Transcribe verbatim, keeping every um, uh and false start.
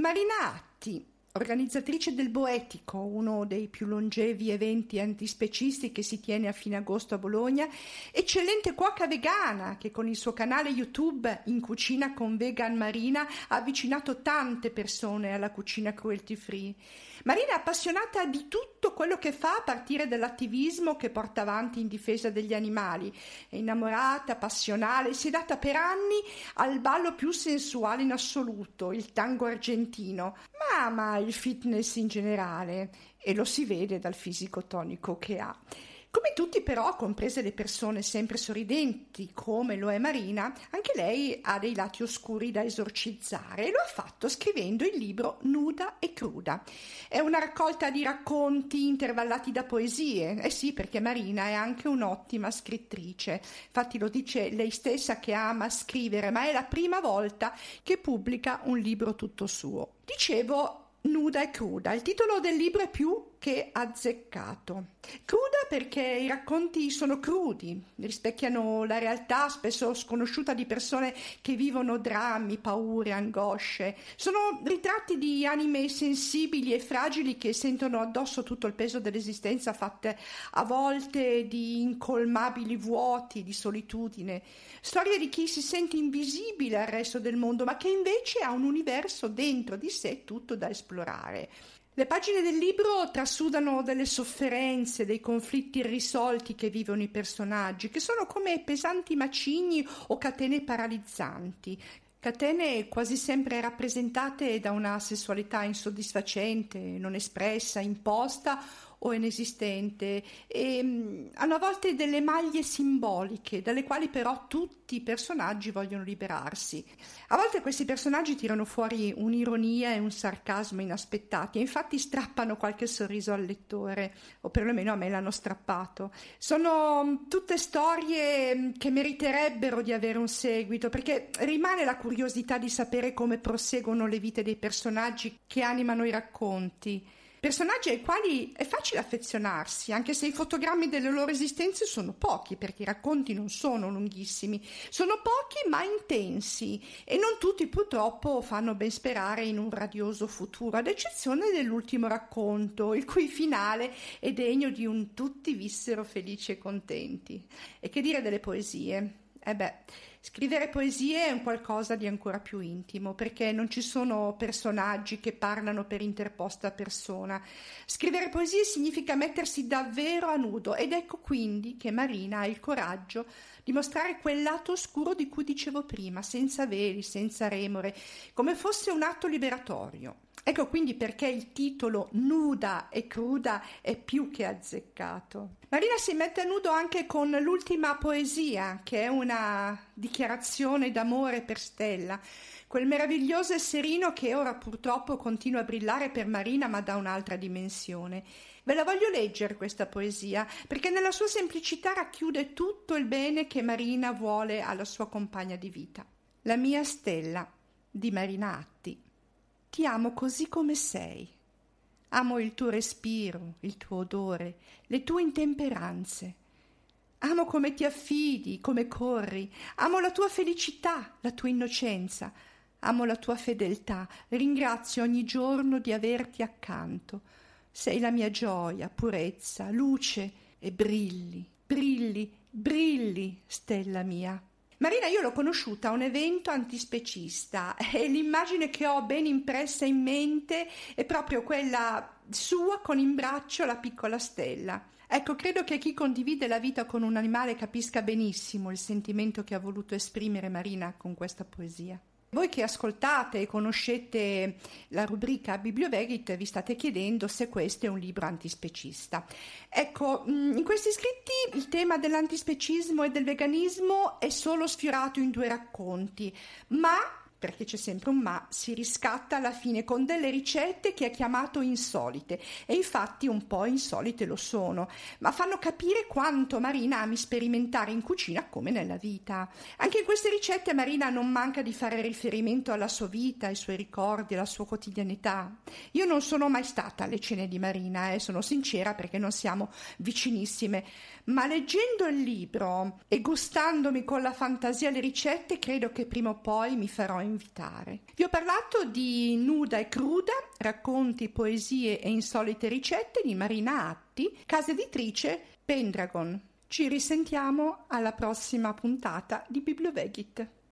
Marina Atti, organizzatrice del Boetico, uno dei più longevi eventi antispecisti che si tiene a fine agosto a Bologna, eccellente cuoca vegana che con il suo canale YouTube In Cucina con Vegan Marina ha avvicinato tante persone alla cucina cruelty free. Marina è appassionata di tutto quello che fa, a partire dall'attivismo che porta avanti in difesa degli animali. È innamorata, passionale, si è data per anni al ballo più sensuale in assoluto, il tango argentino, ma ama il fitness in generale e lo si vede dal fisico tonico che ha. Come tutti però, comprese le persone sempre sorridenti come lo è Marina, anche lei ha dei lati oscuri da esorcizzare e lo ha fatto scrivendo il libro Nuda e Cruda. È una raccolta di racconti intervallati da poesie, eh sì, perché Marina è anche un'ottima scrittrice, infatti lo dice lei stessa che ama scrivere, ma è la prima volta che pubblica un libro tutto suo. Dicevo Nuda e Cruda, il titolo del libro è più che azzeccato. Cruda perché i racconti sono crudi, rispecchiano la realtà spesso sconosciuta di persone che vivono drammi, paure, angosce. Sono ritratti di anime sensibili e fragili che sentono addosso tutto il peso dell'esistenza, fatte a volte di incolmabili vuoti, di solitudine. Storie di chi si sente invisibile al resto del mondo, ma che invece ha un universo dentro di sé tutto da esplorare. Le pagine del libro trasudano delle sofferenze, dei conflitti irrisolti che vivono i personaggi, che sono come pesanti macigni o catene paralizzanti. Catene quasi sempre rappresentate da una sessualità insoddisfacente, non espressa, imposta o inesistente, e um, hanno a volte delle maglie simboliche dalle quali però tutti i personaggi vogliono liberarsi. A volte questi personaggi tirano fuori un'ironia e un sarcasmo inaspettati e infatti strappano qualche sorriso al lettore, o perlomeno a me l'hanno strappato. Sono tutte storie che meriterebbero di avere un seguito, perché rimane la curiosità di sapere come proseguono le vite dei personaggi che animano i racconti. Personaggi ai quali è facile affezionarsi, anche se i fotogrammi delle loro esistenze sono pochi, perché i racconti non sono lunghissimi, sono pochi ma intensi e non tutti purtroppo fanno ben sperare in un radioso futuro, ad eccezione dell'ultimo racconto, il cui finale è degno di un tutti vissero felici e contenti. E che dire delle poesie? Eh beh, scrivere poesie è un qualcosa di ancora più intimo, perché non ci sono personaggi che parlano per interposta persona. Scrivere poesie significa mettersi davvero a nudo, ed ecco quindi che Marina ha il coraggio di mostrare quel lato oscuro di cui dicevo prima, senza veli, senza remore, come fosse un atto liberatorio. Ecco quindi perché il titolo Nuda e Cruda è più che azzeccato. Marina si mette a nudo anche con l'ultima poesia, che è una dichiarazione d'amore per Stella, quel meraviglioso esserino che ora purtroppo continua a brillare per Marina, ma da un'altra dimensione. Ve la voglio leggere questa poesia, perché nella sua semplicità racchiude tutto il bene che Marina vuole alla sua compagna di vita. La mia Stella, di Marina Atti. Ti amo così come sei. Amo il tuo respiro, il tuo odore, le tue intemperanze. Amo come ti affidi, come corri. Amo la tua felicità, la tua innocenza. Amo la tua fedeltà. Ringrazio ogni giorno di averti accanto. Sei la mia gioia, purezza, luce e brilli, brilli, brilli, Stella mia. Marina io l'ho conosciuta a un evento antispecista e l'immagine che ho ben impressa in mente è proprio quella sua con in braccio la piccola Stella. Ecco, credo che chi condivide la vita con un animale capisca benissimo il sentimento che ha voluto esprimere Marina con questa poesia. Voi che ascoltate e conoscete la rubrica Bibliovegit vi state chiedendo se questo è un libro antispecista. Ecco, in questi scritti il tema dell'antispecismo e del veganismo è solo sfiorato in due racconti, ma, perché c'è sempre un ma, si riscatta alla fine con delle ricette che ha chiamato insolite, e infatti un po' insolite lo sono, ma fanno capire quanto Marina ami sperimentare in cucina come nella vita. Anche in queste ricette Marina non manca di fare riferimento alla sua vita, ai suoi ricordi, alla sua quotidianità. Io non sono mai stata alle cene di Marina, e eh, sono sincera, perché non siamo vicinissime, ma leggendo il libro e gustandomi con la fantasia le ricette credo che prima o poi mi farò invitare. Vi ho parlato di Nuda e Cruda, racconti, poesie e insolite ricette di Marina Atti, casa editrice Pendragon. Ci risentiamo alla prossima puntata di Bibliovegit.